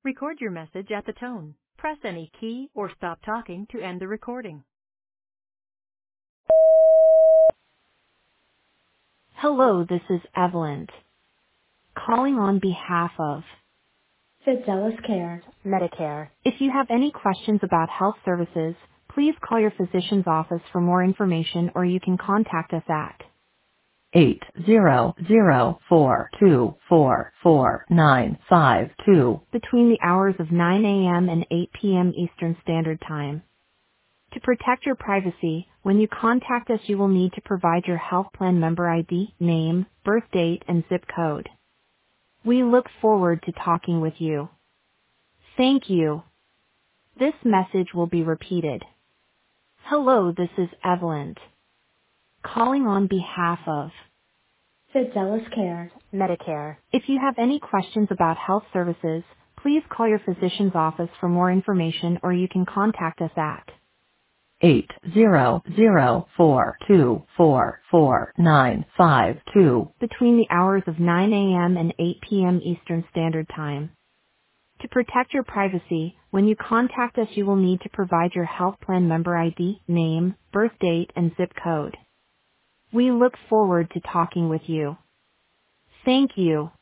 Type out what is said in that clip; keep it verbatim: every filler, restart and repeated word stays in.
Record your message at the tone. Press any key or stop talking to end the recording. Hello, this is Evelyn, calling on behalf of Fidelis Care, Medicare. If you have any questions about health services, please call your physician's office for more information, or you can contact us at eight zero zero four two four four nine five two between the hours of nine a.m. and eight p.m. Eastern Standard Time. To protect your privacy, when you contact us, you will need to provide your health plan member I D, name, birth date, and zip code. We look forward to talking with you. Thank you. This message will be repeated. Hello, this is Evelyn, calling on behalf of Fidelis Care, Medicare. If you have any questions about health services, please call your physician's office for more information, or you can contact us at eight zero zero four two four four nine five two between the hours of nine a.m. and eight p.m. Eastern Standard Time. To protect your privacy, when you contact us, you will need to provide your health plan member I D, name, birth date, and zip code. We look forward to talking with you. Thank you.